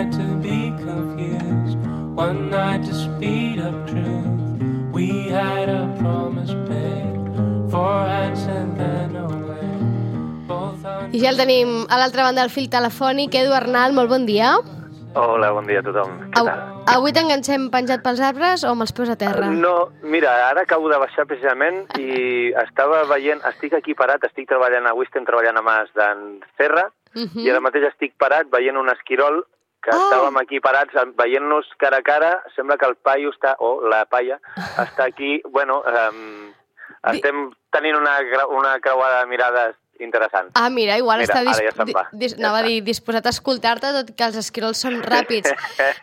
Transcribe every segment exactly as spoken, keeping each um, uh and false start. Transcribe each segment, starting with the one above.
night to be confused, one night to speed up truth. We had a promise made, four hands and then away. Both on... I ja el tenim a l'altra banda del fil telefònic. Edu Arnal, molt bon dia. Hola, bon dia a tothom. Què Au, tal? avui t'enganxem penjat pels arbres o amb els peus a terra? No, mira, ara acabo de baixar precisament i estava veient, estic aquí parat, estic treballant, avui estem treballant a Mas d'en Serra, Uh-huh. i ara mateix estic parat veient un esquirol que Oh. estàvem aquí parats veient-nos cara a cara, sembla que el paio està, o la paia, està aquí, bueno, um, estem tenint una, una creuada de mirades interessant. Ah, mira, igual Mira, està dis ara ja se'n va. dis Ja anava a està. dir, disposat a escoltar-te, tot i que els esquirols són ràpids.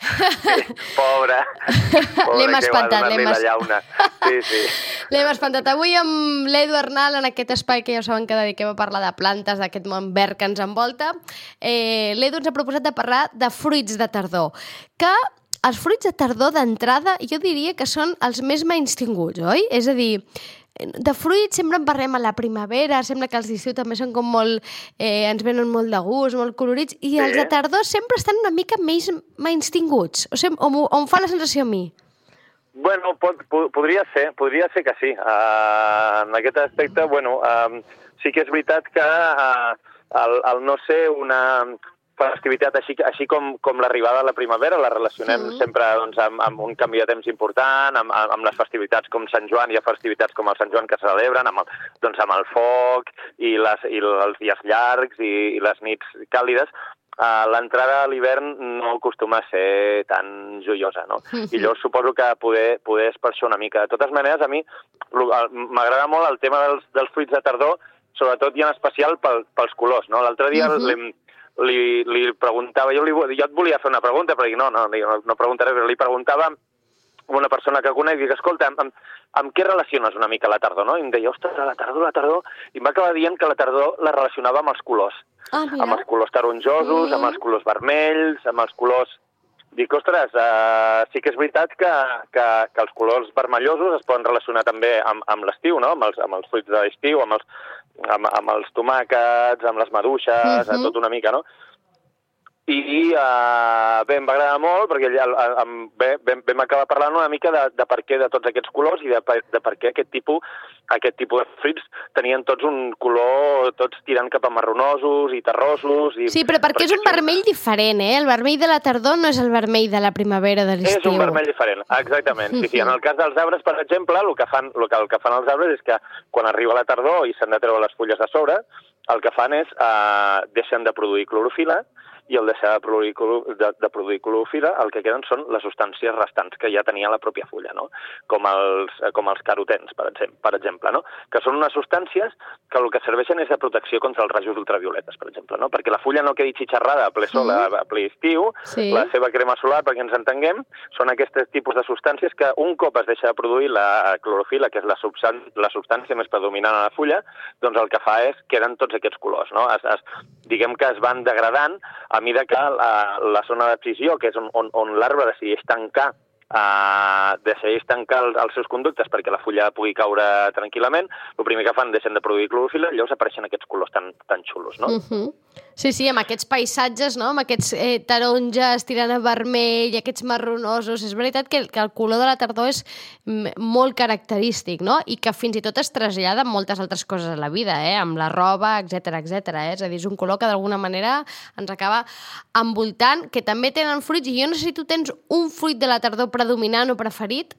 Pobre. Pobre, L'hem que va espantat, donar-li l'hem la es- llauna. Sí, sí. L'hem espantat. Avui amb l'Edu Arnal, en aquest espai que ja ho saben que dediquem a parlar de plantes, d'aquest món verd que ens envolta, eh, l'Edu ens ha proposat de parlar de fruits de tardor, que els fruits de tardor d'entrada jo diria que són els més menystinguts, oi? És a dir, de fruits sempre en parlem a la primavera, sembla que els d'estiu també són com molt... Eh, ens venen molt de gust, molt colorits, i Sí. els de tardor sempre estan una mica més menystinguts. O, sigui, o, m'ho- o em fa la sensació a mi. Bueno, pot, po podria ser, podria ser que sí. Uh, en aquest aspecte, bueno, uh, sí que és veritat que uh, el, el no ser una festivitat així, així com, com l'arribada de la primavera, la relacionem Mm. sempre doncs, amb, amb un canvi de temps important, amb, amb, amb les festivitats com Sant Joan, hi ha festivitats com el Sant Joan que se celebren, amb el, doncs, amb el foc i, les, i els dies llargs i, i les nits càlides. Uh, l'entrada a l'hivern no acostuma a ser tan joiosa, no? I llavors suposo que poder, poder és per això una mica. De totes maneres, a mi lo- el- m'agrada molt el tema dels, dels fruits de tardor, sobretot i en especial pel, pels colors, no? L'altre dia Mhm. li, li, li preguntava, jo, li, jo et volia fer una pregunta, perquè no, no, no, no preguntaré, però li preguntava a una persona que conec i dic, escolta, amb, amb, amb què relaciones una mica la tardor, no? I em deia, ostres, la tardor, la tardor, i em va acabar dient que la tardor la relacionava amb els colors. Ah, mira. Amb els colors taronjosos, Mm. amb els colors vermells, amb els colors... Dic, ostres, uh, sí que és veritat que, que, que els colors vermellosos es poden relacionar també amb, amb l'estiu, no? Amb els, amb els fruits de l'estiu, amb, els, amb, amb els tomàquets, amb les maduixes, Mhm. tot una mica, no? I uh, bé, em va agradar molt perquè el, el, el, bé, vam, vam acabar parlant una mica de, de per què de tots aquests colors i de, per- de per què aquest tipus, aquest tipus de fruits tenien tots un color, tots tirant cap a marronosos i terrosos. I, Sí, però perquè és un vermell diferent, eh? El vermell de la tardor no és el vermell de la primavera de l'estiu. És un vermell diferent, exactament. Sí, sí. En el cas dels arbres, per exemple, el que fan, el que, el que fan els arbres és que quan arriba la tardor i s'han de treure les fulles de sobre, el que fan és eh, deixen de produir clorofila, i al deixar de produir, cloro- de, de produir clorofila el que queden són les substàncies restants que ja tenia la pròpia fulla, no? Com els, eh, com els carotens, per exemple, per exemple, no? Que són unes substàncies que el que serveixen és de protecció contra els rajos ultravioletes, per exemple, no? Perquè la fulla no quedi xitxarrada a ple sol, Mm. a ple estiu, Sí. la seva crema solar, perquè ens entenguem, són aquests tipus de substàncies que un cop es deixa de produir la clorofila, que és la, substan la substància més predominant a la fulla, doncs el que fa és queden tots aquests colors, no? Es, es, diguem que es van degradant a mesura que la, la zona d'abscisió, que és on, on, on l'arbre decideix tancar Uh, decideix tancar els, els seus conductes perquè la fulla pugui caure tranquil·lament, el primer que fan deixen de produir clorofila i llavors apareixen aquests colors tan, tan xulos, no? Uh -huh. Sí, sí, amb aquests paisatges, no? Amb aquests eh, taronges tirant a vermell, aquests marronosos. És veritat que, que el color de la tardor és mm, molt característic, no? I que fins i tot es trasllada en moltes altres coses a la vida, eh? Amb la roba, etcètera, etcètera. Eh? És a dir, és un color que d'alguna manera ens acaba envoltant, que també tenen fruits. I jo no sé si tu tens un fruit de la tardor predominant o preferit.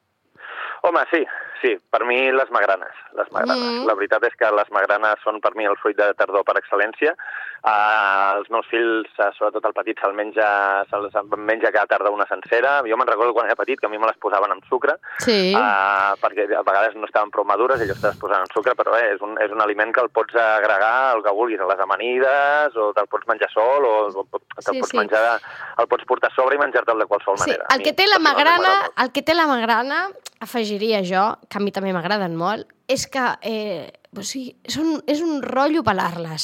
Home, sí, sí, per mi les magranes, les magranes. Mm. La veritat és que les magranes són per mi el fruit de tardor per excel·lència. Uh, els meus fills, uh, sobretot el petit, se'l menja, se'l se'l menja cada tarda una sencera. Jo me'n recordo quan era petit que a mi me les posaven amb sucre, Sí. uh, perquè a vegades no estaven prou madures i llavors te les posaven amb sucre, però bé, és un, és un aliment que el pots agregar el que vulguis, a les amanides, o te'l pots menjar sol, o, o te'l Sí, pots sí. menjar, el pots portar a sobre i menjar-te'l de qualsevol Sí, manera. A el mi que té la personalment magrana, m'agrada molt. el que té la magrana, afegiria jo, que a mi també m'agraden molt, és que eh, o sigui, és, un, és un rotllo pelar-les.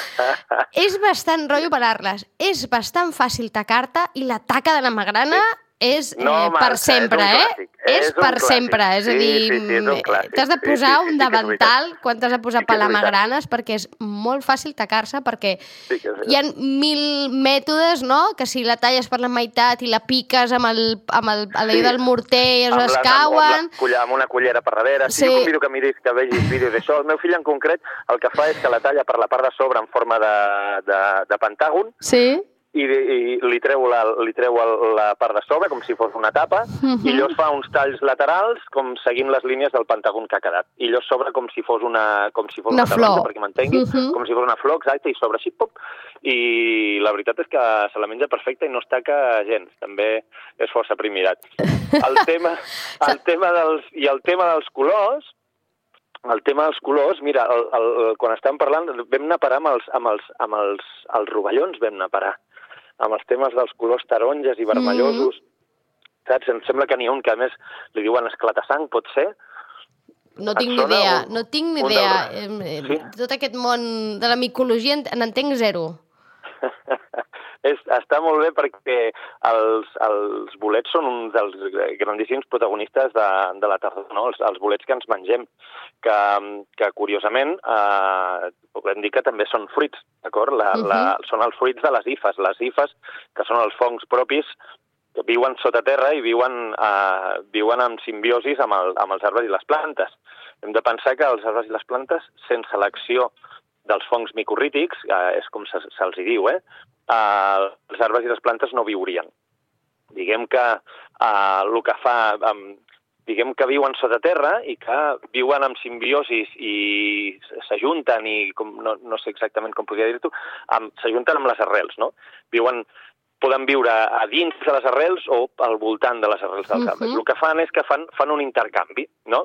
És bastant rotllo pelar-les. És bastant fàcil tacar-te i la taca de la magrana és eh, No per marxa, sempre, és un eh? clàssic, És, és un per clàssic. sempre, és a Sí, dir, sí, sí, és un clàssic. t'has de Sí, posar sí, sí, un sí que és davantal quan t'has de posar Sí que és palamagranes, perquè és molt fàcil tacar-se, perquè Sí que és hi ha mil mètodes, no?, que si la talles per la meitat i la piques amb el, amb el, a l'allò Sí. del morter i Amb, es la, amb, cauen... amb, la culla, amb una cullera per darrere. Sí. Sí. Jo convido que miris, que vegis vídeos d'això. El meu fill en concret el que fa és que la talla per la part de sobre en forma de, de, de pentàgon Sí? i, i li treu, la, li treu el, la part de sobre com si fos una tapa Mhm. i llavors fa uns talls laterals com seguint les línies del pentàgon que ha quedat. I llavors sobre com si fos una, com si fos Una una taronja, flor. perquè m'entengui, Mhm. com si fos una flor, exacte, i sobre així, pop. I la veritat és que se la menja perfecta i no es taca gens. També és força primirat. El tema, el tema dels, I el tema dels colors, el tema dels colors, mira, el, el, el, quan estàvem parlant, vam anar a parar amb els, amb els, amb els, els rovellons, vam anar a parar, amb els temes dels colors taronges i vermellosos. Mm. Saps? Em sembla que n'hi ha un que, a més, li diuen esclatasang, pot ser? No Et tinc ni sona idea, un- no tinc ni un idea. del- Eh, Sí? Tot aquest món de la micologia en- n'entenc zero. és, està molt bé perquè els, els bolets són un dels grandíssims protagonistes de, de la tardor, no? Els, els bolets que ens mengem, que, que curiosament eh, podem dir que també són fruits, d'acord? La, Mhm. la, són els fruits de les hifes. Les hifes, que són els fongs propis, que viuen sota terra i viuen, eh, viuen en simbiosis amb, el, amb els arbres i les plantes. Hem de pensar que els arbres i les plantes, sense l'acció dels fongs micorrítics, eh, és com se, se'ls hi diu, eh? eh, els arbres i les plantes no viurien. Diguem que eh, el que fa... Eh, diguem que viuen sota terra i que viuen amb simbiosis i s'ajunten i, com, no, no sé exactament com podria dir-t'ho, s'ajunten amb les arrels, no? Viuen, poden viure a dins de les arrels o al voltant de les arrels dels arbres. Mhm. El que fan és que fan, fan un intercanvi, no?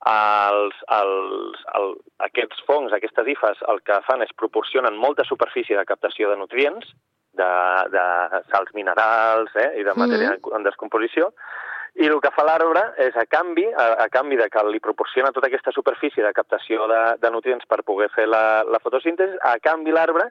Els, els, el, aquests fongs, aquestes hifes, el que fan és proporcionen molta superfície de captació de nutrients, de, de sals minerals eh, i de matèria Mhm. en descomposició, i el que fa l'arbre és, a canvi, a, a canvi de que li proporciona tota aquesta superfície de captació de, de nutrients per poder fer la, la fotosíntesi, a canvi l'arbre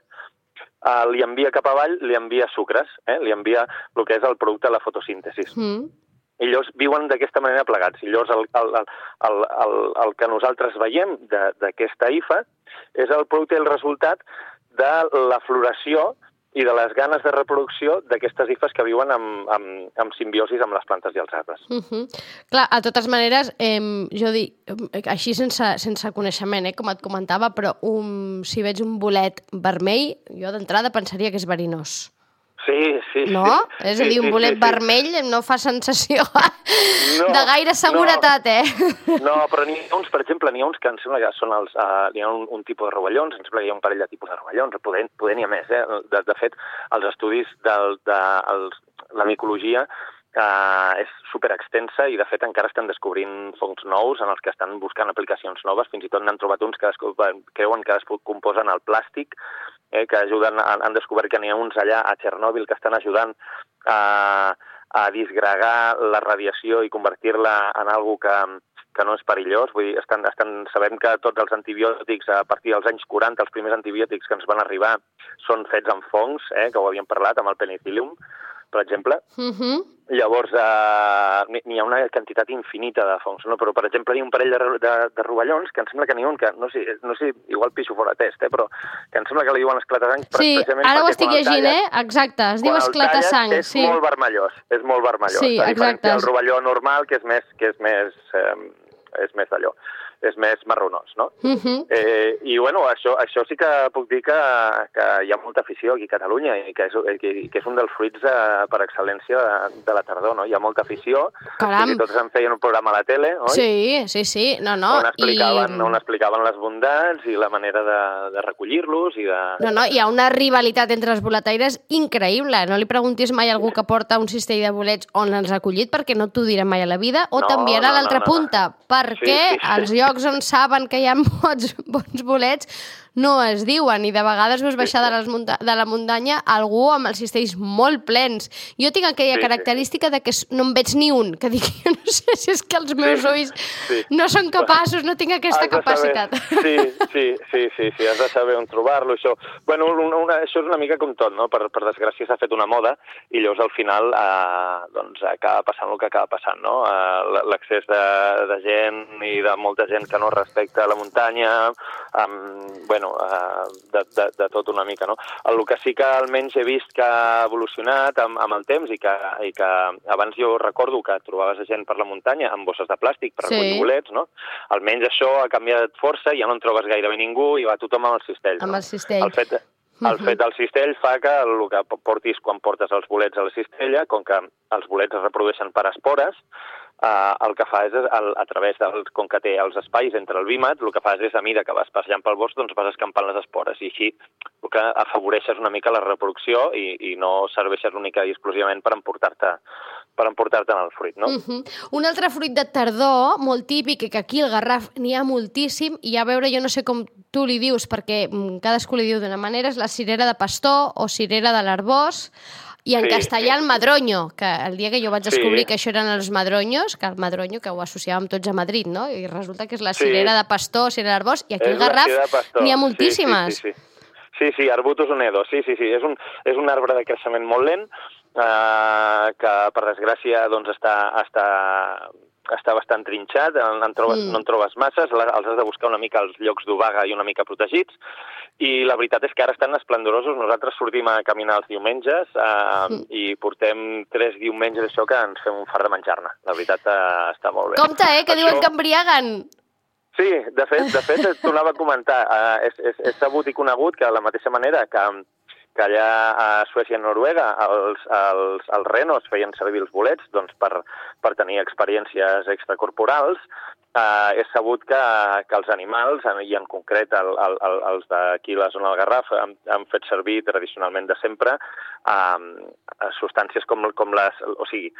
eh, li envia cap avall, li envia sucres, eh? li envia el que és el producte de la fotosíntesi. Mm. I llavors viuen d'aquesta manera plegats. I llavors el, el, el, el, el que nosaltres veiem d'aquesta hifa és el producte i el resultat de la floració i de les ganes de reproducció d'aquestes hifes que viuen amb, amb, amb simbiosis amb les plantes i els arbres. Uh -huh. Clar, de totes maneres, eh, jo dic, així sense, sense coneixement, eh, com et comentava, però un, si veig un bolet vermell, jo d'entrada pensaria que és verinós. Sí, sí. No? Sí, És a dir, un sí, bolet sí, sí. vermell no fa sensació No, de gaire seguretat, eh? No, però n'hi ha uns, per exemple, n'hi ha uns que em sembla que són els... Uh, n'hi ha un, un tipus de rovellons, em sembla que hi ha un parell de tipus de rovellons, poder, poder n'hi ha més, eh? De, de fet, els estudis de, de els, la micologia uh, és superextensa i, de fet, encara estan descobrint fongs nous en els que estan buscant aplicacions noves. Fins i tot n'han trobat uns que creuen que es composen el plàstic, eh, que ajuden, han, han descobert que n'hi ha uns allà a Txernòbil que estan ajudant a, a disgregar la radiació i convertir-la en algo que, que no és perillós. Vull dir, estan, estan, sabem que tots els antibiòtics, a partir dels anys quaranta, els primers antibiòtics que ens van arribar són fets amb fongs, eh, que ho havíem parlat, amb el penicillium, per exemple. Uh-huh. Llavors, eh, n'hi ha una quantitat infinita de fongs, no? Però, per exemple, hi ha un parell de, de, de rovellons que em sembla que n'hi ha un que, no sé, no sé, igual pixo fora test, eh, però que em sembla que li diuen esclatasang. Sí, ara ho estic llegint, eh? Exacte, es diu esclatasang. És sí. molt vermellós, és molt vermellós. Sí, a diferència exacte. del rovelló normal, que és més, que és més, eh, és més d'allò, és més marronós, no? Uh-huh. Eh, I, bueno, això, això sí que puc dir que, que hi ha molta afició aquí a Catalunya i que és, que, que és un dels fruits de, per excel·lència de, de la tardor, no? Hi ha molta afició. Caram. Fins i tot se'n feien un programa a la tele, oi? Sí, sí, sí, no, no. On explicaven, I... on explicaven les bondats i la manera de, de recollir-los i de... No, no, hi ha una rivalitat entre els boletaires increïble. No li preguntis mai a algú que porta un cistell de bolets on l'han recollit, perquè no t'ho dirà mai a la vida, o No, t'enviarà no, a l'altra no, no, no. punta, perquè Sí, sí, sí. als llocs on saben que hi ha bons, bons bolets no es diuen, i de vegades veus baixar de, les munta de la muntanya algú amb els cistells molt plens. Jo tinc aquella sí, característica sí. de que no en veig ni un, que dic, jo no sé si és que els meus sí, ulls sí. no són capaços, no tinc aquesta capacitat. Sí, sí, sí, sí, sí, has de saber on trobar-lo, això. Bueno, una, una, això és una mica com tot, no? Per, per desgràcia s'ha fet una moda i llavors al final eh, doncs acaba passant el que acaba passant, no? Eh, L'accés de, de gent i de molta gent que no respecta la muntanya, amb, bueno, eh, de, de, de tot una mica, no? El que sí que almenys he vist que ha evolucionat amb, amb el temps i que, i que abans jo recordo que trobaves gent per la muntanya amb bosses de plàstic per recollir sí. bolets, no? Almenys això ha canviat força, ja no en trobes gairebé ningú i va tothom amb el cistell. Amb el cistell. El fet, el fet del cistell fa que el que portis quan portes els bolets a la cistella, com que els bolets es reprodueixen per espores, Uh, el que fa és, el, a través del, com que té els espais entre el vímet, el que fas és, a mida que vas passejant pel bosc, doncs vas escampant les espores, i així el que afavoreixes una mica la reproducció i, i no serveixes única i exclusivament per emportar-te per emportar-te en el fruit, no? Uh-huh. Un altre fruit de tardor, molt típic, que aquí al Garraf n'hi ha moltíssim, i a veure, jo no sé com tu li dius, perquè cadascú li diu d'una manera, és la cirera de pastor o cirera de l'arbós, i en sí, castellà el madroño, que el dia que jo vaig descobrir sí. que això eren els madroños, que el madroño que ho associàvem tots a Madrid, no? I resulta que és la cirera sí. de pastor, cirera d'arbós, i aquí al Garraf n'hi ha moltíssimes. Sí, sí, sí, sí. sí, sí Arbutus onedo, sí, sí, sí. És un, és un arbre de creixement molt lent, eh, que per desgràcia doncs està... està està bastant trinxat, en trobes, mm. no en trobes masses, els has de buscar una mica als llocs d'obaga i una mica protegits, i la veritat és que ara estan esplendorosos. Nosaltres sortim a caminar els diumenges eh, mm. i portem tres diumenges això que ens fem un fart de menjar-ne. La veritat eh, està molt bé. Compte, eh, que això... diuen que embriaguen! Sí, de fet, de fet t'ho anava a comentar. Eh, és, és, és sabut i conegut que de la mateixa manera que que allà a Suècia i Noruega els, els, els renos feien servir els bolets doncs, per, per tenir experiències extracorporals. Eh, és sabut que, que els animals, i en concret el, el, el, els d'aquí a la zona del Garraf, han, han fet servir tradicionalment de sempre eh, substàncies com, com les... O sigui,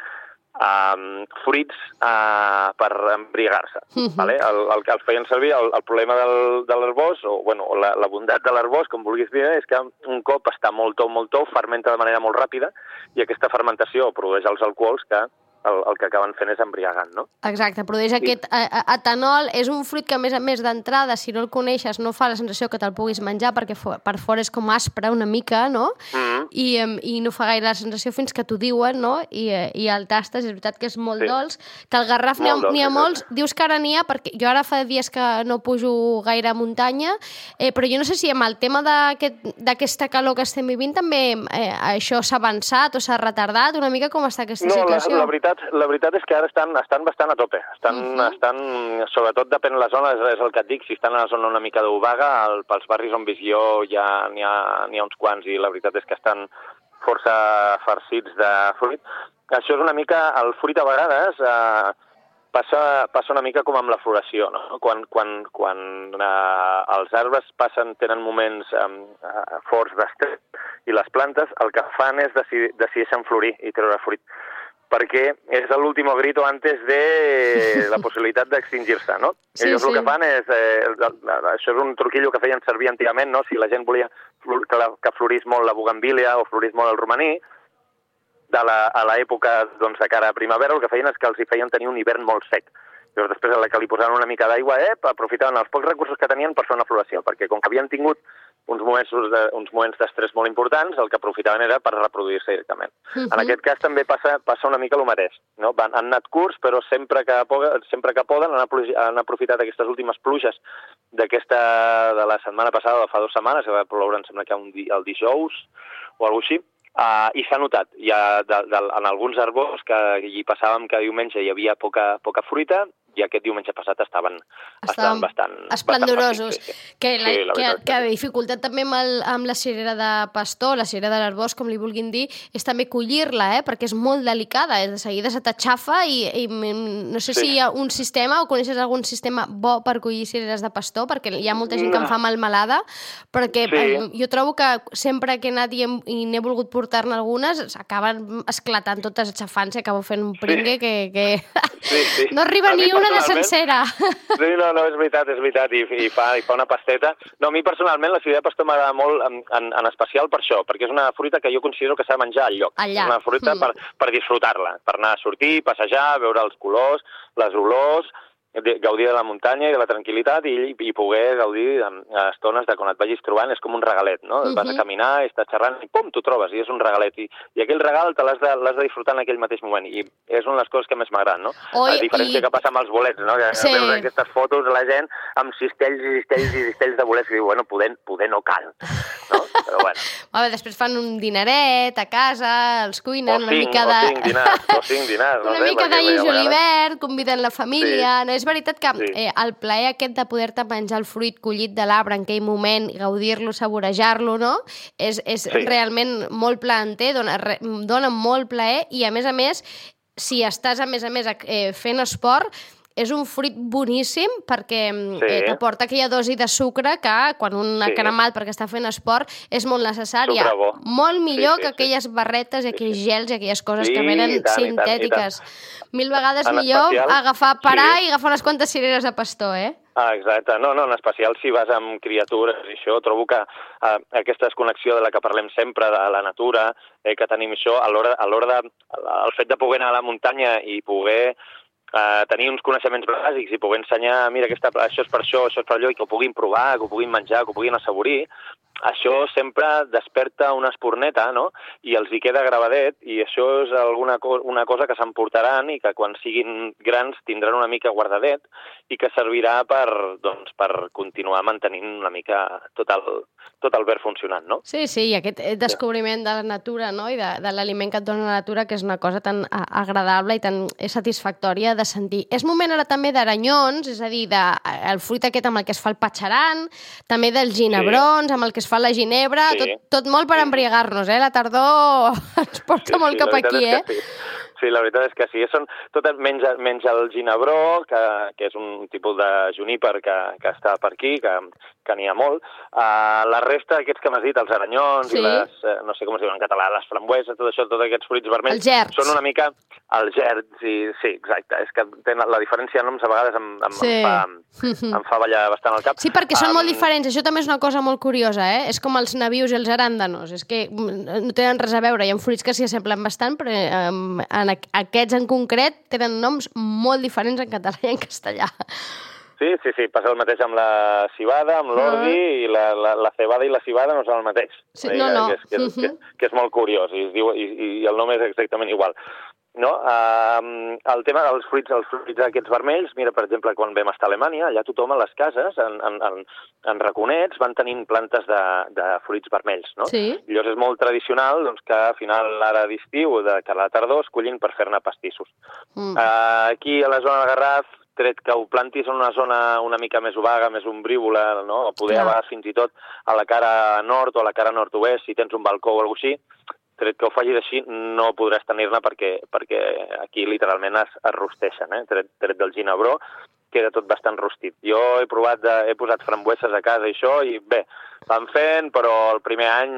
Um, fruits uh, per embriagar-se. Uh-huh. Vale? El, el que els feien servir, el, el problema del, de l'arbós, o bueno, la, la bondat de l'arbós, com vulguis dir, és que un cop està molt tou, molt tou, fermenta de manera molt ràpida, i aquesta fermentació produeix els alcohols que el, el que acaben fent és embriagant, no? Exacte, produeix sí. aquest etanol. És un fruit que, a més a més d'entrada, si no el coneixes, no fa la sensació que te'l puguis menjar, perquè per fora és com aspre una mica, no? Mm-hmm. I, i no fa gaire la sensació fins que t'ho diuen, no? I, i el tastes, és veritat que és molt sí. dolç. Que al Garraf n'hi ha, ha molts. Dius que ara n'hi ha, perquè jo ara fa dies que no pujo gaire a muntanya, eh, però jo no sé si amb el tema d'aquesta calor que estem vivint també eh, això s'ha avançat o s'ha retardat, una mica com està aquesta no, situació. La, la veritat La veritat és que ara estan, estan bastant a tope. Estan, uh-huh. estan, sobretot depèn de la zona, és, és el que et dic, si estan a la zona una mica d'obaga, pels barris on vis jo ja n'hi ha, n'hi ha uns quants i la veritat és que estan força farcits de fruit. Això és una mica, el fruit a vegades eh, passa, passa una mica com amb la floració, no? Quan, quan, quan eh, els arbres passen, tenen moments eh, forts d'estrès i les plantes el que fan és decidir, decideixen florir i treure fruit, perquè és l'últim grito antes de la possibilitat d'extingir-se, no? Sí, Ells sí. el que fan és... Eh, això és un truquillo que feien servir antigament, no? Si la gent volia que, la, que florís molt la bugambília o florís molt el romaní, de la, a l'època doncs, de cara a primavera, el que feien és que els hi feien tenir un hivern molt sec. Llavors, després, a la que li posaven una mica d'aigua, eh, aprofitaven els pocs recursos que tenien per fer una floració, perquè com que havien tingut uns moments, de, uns moments d'estrès molt importants, el que aprofitaven era per reproduir-se directament. Uh-huh. En aquest cas també passa, passa una mica el mateix, no? Van, han anat curts, però sempre que, sempre que poden han, han aprofitat aquestes últimes pluges d'aquesta de la setmana passada, de fa dues setmanes, que va ploure, em sembla que un di, el dijous o alguna cosa així, Uh, i s'ha notat, ja de, de, en alguns arbors que hi passàvem que diumenge hi havia poca, poca fruita, i aquest diumenge passat estaven, estaven bastant... esplendorosos. Bastant sí. Que, la, sí, que, que ha dificultat també amb, el, amb la cirera de pastor, la cirera de l'arbós, com li vulguin dir, és també collir-la, eh? Perquè és molt delicada, de seguida se t'aixafa i, i no sé sí. si hi ha un sistema o coneixes algun sistema bo per collir cireres de pastor, perquè hi ha molta gent que em fa malmelada, perquè sí. eh, jo trobo que sempre que he anat i, hem, i n'he volgut portar-ne algunes, acaben esclatant totes, aixafant-se, acabo fent un pringue sí. que, que... Sí, sí. no arriba ni un una de sencera. Sí, no, no, és veritat, és veritat, i, i, fa, i fa una pasteta. No, a mi personalment la cirera de pastor m'agrada molt, en, en, en especial per això, perquè és una fruita que jo considero que s'ha de menjar al lloc. Allà. És una fruita mm. per, per disfrutar-la, per anar a sortir, passejar, veure els colors, les olors, gaudir de la muntanya i de la tranquil·litat i, i poder gaudir a estones de quan et vagis trobant, és com un regalet, no? Uh-huh. Vas a caminar, estàs xerrant i pum, t'ho trobes, i és un regalet. I, i aquell regal te l'has de, l'has de disfrutar en aquell mateix moment, i és una de les coses que més m'agraden, no? Oi, a diferència i... que passa amb els bolets, no? Que sí. Veure aquestes fotos de la gent amb cistells i cistells i cistells de bolets, que diu, bueno, poder, poder no cal, no? Però bueno. A veure, després fan un dineret a casa, els cuinen, o una cinc, mica de... O cinc dinars, o cinc dinars, no una sé. Una mica de julivert, conviden la família... Sí. No, és veritat que sí. eh, el plaer aquest de poder-te menjar el fruit collit de l'arbre en aquell moment, gaudir-lo, saborejar-lo, no? És, és sí. realment molt plaenter, dona, dona molt plaer i, a més a més, si estàs, a més a més, eh, fent esport, és un fruit boníssim perquè sí. eh, t'aporta aquella dosi de sucre que quan un ha sí. cremat perquè està fent esport és molt necessària. Molt millor sí, sí, que aquelles barretes i aquells sí. gels i aquelles coses sí, que venen tant, sintètiques. I tant, i tant. Mil vegades en millor especial, agafar, parar sí. i agafar unes quantes cireres de pastor, eh? Ah, exacte. No, no, en especial si vas amb criatures i això, trobo que eh, aquesta desconnexió de la que parlem sempre, de la natura, eh, que tenim això, a l'hora a l'hora de... el fet de poder anar a la muntanya i poder Uh, tenir uns coneixements bàsics i poder ensenyar, mira, aquesta, això és per això, això és per allò, i que ho puguin provar, que ho puguin menjar, que ho puguin assaborir, això sempre desperta una espurneta, no? I els hi queda gravadet, i això és alguna co una cosa que s'emportaran i que quan siguin grans tindran una mica guardadet i que servirà per, doncs, per continuar mantenint una mica tot el, tot el verd funcionant, no? Sí, sí, i aquest descobriment de la natura, no? I de, de l'aliment que et dona la natura, que és una cosa tan agradable i tan satisfactòria de sentir. És moment ara també d'aranyons, és a dir, de, el fruit aquest amb el que es fa el patxaran, també dels ginebrons, sí. amb el que es fa la ginebra, sí. tot, tot molt per embriagar-nos, eh? La tardor ens porta sí, molt sí, cap aquí, eh? Sí. Sí, la veritat és que sí. Són, tot menys, menys el ginebró, que, que és un tipus de juníper que, que està per aquí, que, que n'hi ha molt. Uh, la resta, aquests que m'has dit, els aranyons sí. i les, uh, no sé com es diuen en català, les frambueses, tot això, tots aquests fruits vermells, els gerds. Són una mica els gerds, i sí, exacte. És que tenen, la diferència de noms a vegades em, em, sí. em, fa, em fa ballar bastant el cap. Sí, perquè són um, molt diferents. Això també és una cosa molt curiosa, eh? És com els nabius i els aràndanos. És que no tenen res a veure. Hi ha fruits que s'hi assemblen bastant, però um, en aquests en concret tenen noms molt diferents en català i en castellà. Sí, sí, sí, passa el mateix amb la cibada, amb l'ordi, uh-huh. i la, la, la cebada i la cibada no són el mateix. Sí, no, no. Que és, que, és, uh-huh. que, que és molt curiós, i, es diu, i, i el nom és exactament igual. No? Uh, el tema dels fruits, els fruits aquests vermells, mira, per exemple, quan vam estar a Alemanya, allà tothom a les cases, en, en, en, en raconets, van tenint plantes de, de fruits vermells, no? Sí. I llavors és molt tradicional doncs, que a final ara d'estiu, de que a la tardor, es cullin per fer-ne pastissos. Mm. Uh, aquí a la zona del Garraf, tret que ho plantis en una zona una mica més obaga, més ombrívola, no? O poder anar fins i tot a la cara nord o a la cara nord-oest, si tens un balcó o alguna cosa així, tret que ho facis així, no podràs tenir-ne perquè, perquè aquí literalment es, es rosteixen, eh? tret, tret del ginebró, queda tot bastant rostit. Jo he provat, de, he posat frambueses a casa i això, i bé, van fent, però el primer any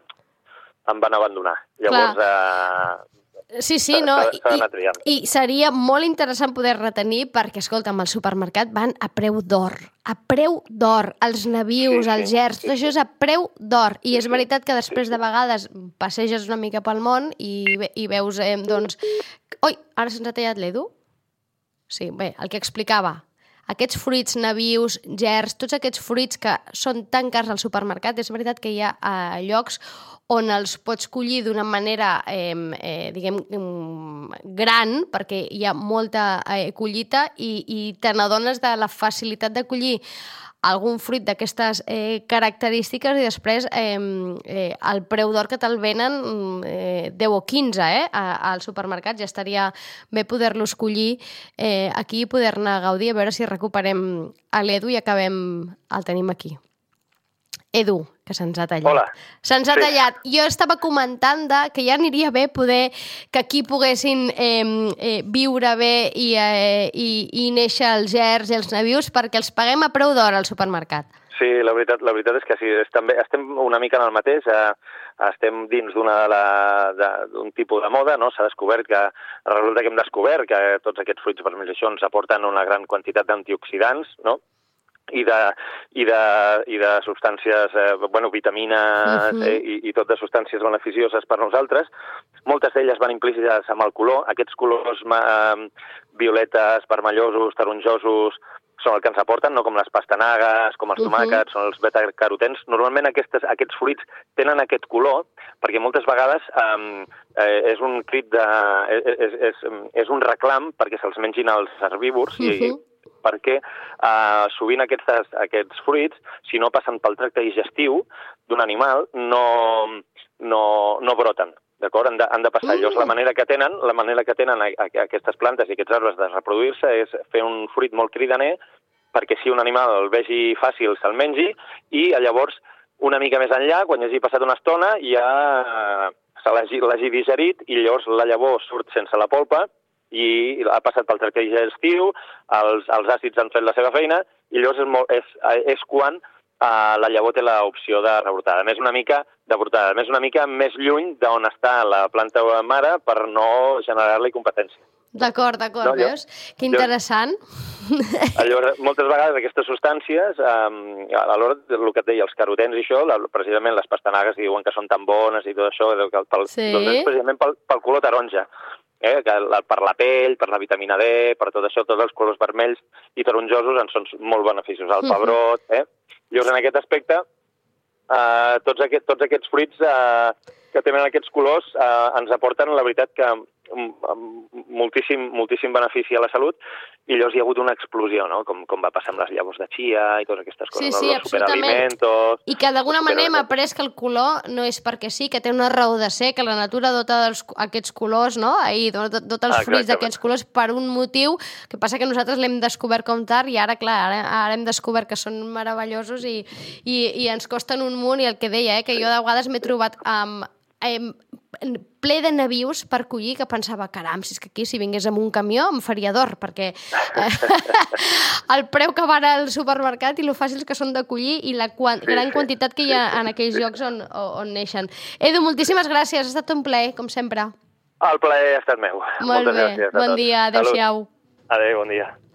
em van abandonar. Llavors, eh, sí, sí, no, i, i seria molt interessant poder retenir perquè, escolta, al supermercat van a preu d'or, a preu d'or, els nabius, sí, sí, els gerds, tot això és a preu d'or, i és veritat que després de vegades passeges una mica pel món i, i veus, eh, doncs... Oi, ara se'ns ha tallat l'Edu? Sí, bé, el que explicava. Aquests fruits nabius, gerds, tots aquests fruits que són tan cars al supermercat, és veritat que hi ha eh, llocs on els pots collir d'una manera, eh, eh, diguem, gran, perquè hi ha molta eh, collita i, i te n'adones de la facilitat de collir algun fruit d'aquestes eh, característiques i després eh, eh, el preu d'or que te'l venen eh, deu o quinze eh, al supermercat. Ja estaria bé poder-los collir eh, aquí i poder-ne gaudir, a veure si recuperem l'Edu i acabem, el tenim aquí. Edu, que se'ns ha tallat. Hola. Se'ns ha sí. tallat. Jo estava comentant de que ja aniria bé poder que aquí poguessin eh, eh, viure bé i, eh, i, i néixer els gerds i els nabius perquè els paguem a preu d'or al supermercat. Sí, la veritat, la veritat és que sí, és, també, estem una mica en el mateix, eh, estem dins d'un tipus de moda, no? S'ha descobert que, resulta que hem descobert que tots aquests fruits vermells això ens aporten una gran quantitat d'antioxidants, no? I de, i de, i de substàncies, eh, bueno, vitamines uh -huh. eh, i, i tot de substàncies beneficioses per nosaltres. Moltes d'elles van implícites amb el color. Aquests colors eh, violetes, vermellosos, taronjosos, són el que ens aporten, no com les pastanagues, com els tomàquets, uh -huh. són els beta-carotens. Normalment aquestes, aquests fruits tenen aquest color perquè moltes vegades eh, eh, és un crit de... És, és, és un reclam perquè se'ls mengin els herbívors uh -huh. i perquè eh, sovint aquests, aquests fruits, si no passen pel tracte digestiu d'un animal, no, no, no broten. D'acord? Han, de, han de passar. Mm. Llavors, la manera que tenen, la manera que tenen a, a, aquestes plantes i aquests arbres de reproduir-se és fer un fruit molt cridaner perquè si un animal el vegi fàcil se'l mengi i llavors una mica més enllà, quan hagi passat una estona, ja se l'hagi digerit i llavors la llavor surt sense la polpa i ha passat pel tracte digestiu, els, els àcids han fet la seva feina i llavors és, molt, és, és quan uh, la llavor té l'opció de rebrotada. A més una mica de brotada, a més una mica més lluny d'on està la planta mare per no generar-li competència. D'acord, d'acord, no, veus? Que interessant. Llavors, moltes vegades aquestes substàncies, eh, a l'hora del que et deia, els carotens i això, la, precisament les pastanagues diuen que són tan bones i tot això, pel, sí. doncs és precisament pel, pel color taronja. Eh, que per la pell, per la vitamina D, per tot això, tots els colors vermells i taronjosos en són molt beneficiosos. El pebrot, eh? Llavors, en aquest aspecte, eh, tots, aquest, tots aquests fruits eh, que tenen aquests colors eh, ens aporten, la veritat, que moltíssim, moltíssim benefici a la salut i llavors hi ha hagut una explosió, no? Com, com va passar amb les llavors de chia i totes aquestes coses. Sí, sí, els superalimentos... I que d'alguna manera hem après que el color no és perquè sí, que té una raó de ser, que la natura dota dels, aquests colors, no? I dota, dota els fruits d'aquests colors per un motiu, que passa que nosaltres l'hem descobert com tard i ara, clar, ara, ara hem descobert que són meravellosos i, i, i ens costen un munt i el que deia, eh, que jo de vegades m'he trobat amb... amb ple de nabius per collir, que pensava, caram, si és que aquí si vingués amb un camió em faria d'or, perquè eh, el preu que van al supermercat i lo fàcils que són de collir i la quant, sí, gran sí. quantitat que hi ha en aquells llocs on, on neixen. Edu, moltíssimes gràcies, ha estat un plaer, com sempre. El plaer ha estat meu. Molt Moltes bé, gràcies a bon tots. dia, adéu-siau. Adéu, bon dia.